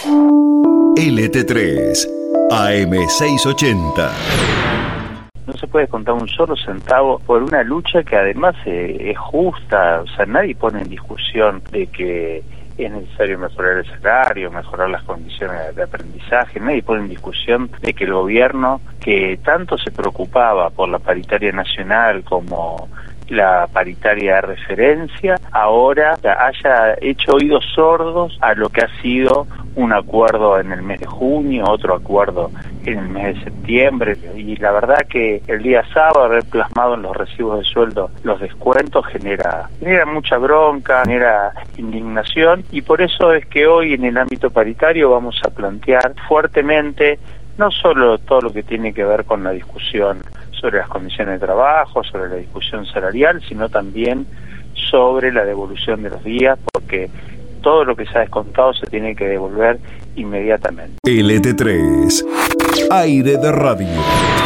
LT3, AM680. No se puede contar un solo centavo por una lucha que además es justa. O sea, nadie pone en discusión de que es necesario mejorar el salario, mejorar las condiciones de aprendizaje. Nadie pone en discusión de que el gobierno, que tanto se preocupaba por la paritaria nacional como la paritaria de referencia, ahora haya hecho oídos sordos a lo que ha sido un acuerdo en el mes de junio, otro acuerdo en el mes de septiembre, y la verdad que el día sábado haber plasmado en los recibos de sueldo los descuentos genera mucha bronca, genera indignación, y por eso es que hoy en el ámbito paritario vamos a plantear fuertemente no solo todo lo que tiene que ver con la discusión sobre las condiciones de trabajo, sobre la discusión salarial, sino también sobre la devolución de los días, porque todo lo que se ha descontado se tiene que devolver inmediatamente. LT3, aire de radio.